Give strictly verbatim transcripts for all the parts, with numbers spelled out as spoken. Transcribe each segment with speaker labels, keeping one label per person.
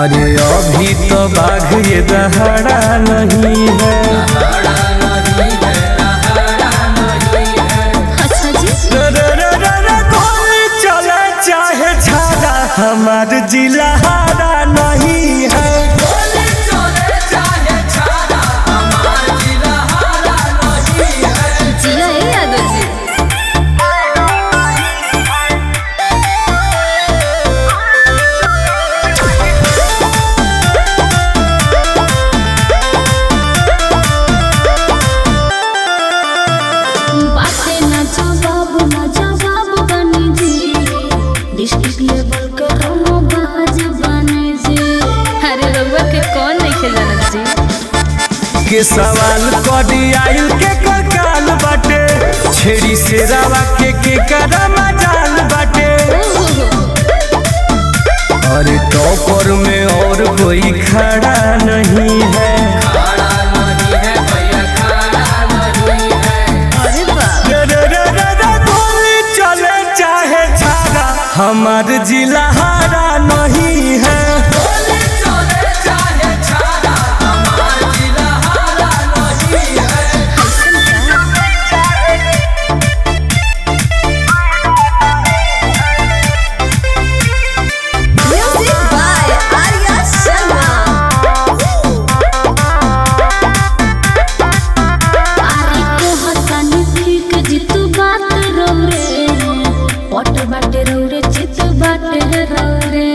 Speaker 1: अरे अभी तो बाघ ये दहाड़ा नहीं है।
Speaker 2: अच्छा जी
Speaker 1: गोली चले चाहे छाड़ा हमार जिला हारा नहीं है।
Speaker 2: जिया ए यादव जी। बातें ना जवाब ना जवाब बनी जी, डिस्ट्रिक्ट लेवल के दोनों बाज बने जी। अरे रउआ के कौन नहीं खेलना जी?
Speaker 1: के सवाल कदी आयु के काल बाटे, छेड़ी से रावा के के करम जाल बाटे। अरे टॉपर में और कोई खड़ा नहीं है।
Speaker 2: अरे बाप
Speaker 1: रे रे रे रे रे गोली चले चाहे छाड़ा हमार जिला हारा नहीं है।
Speaker 2: Music by Arya Sharma. आरी को हतानी ठीक जितु बात रौरे, पट बाटे रौरे चित बाटे रौरे।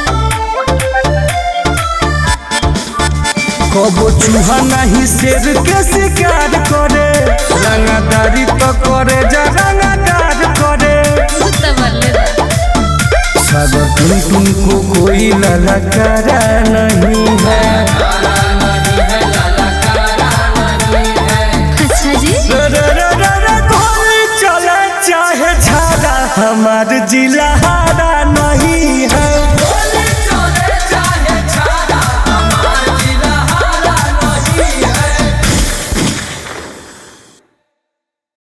Speaker 1: कबो चूहा नहीं शेर के शिकार करे, रंगदारी तो करे जा रंगदार करे। सागर तुम तुमको कोई ललकारा नहीं है।
Speaker 2: अच्छा जी
Speaker 1: रे रे रे रे रे गोली चले चाहे छाड़ा हमार जिला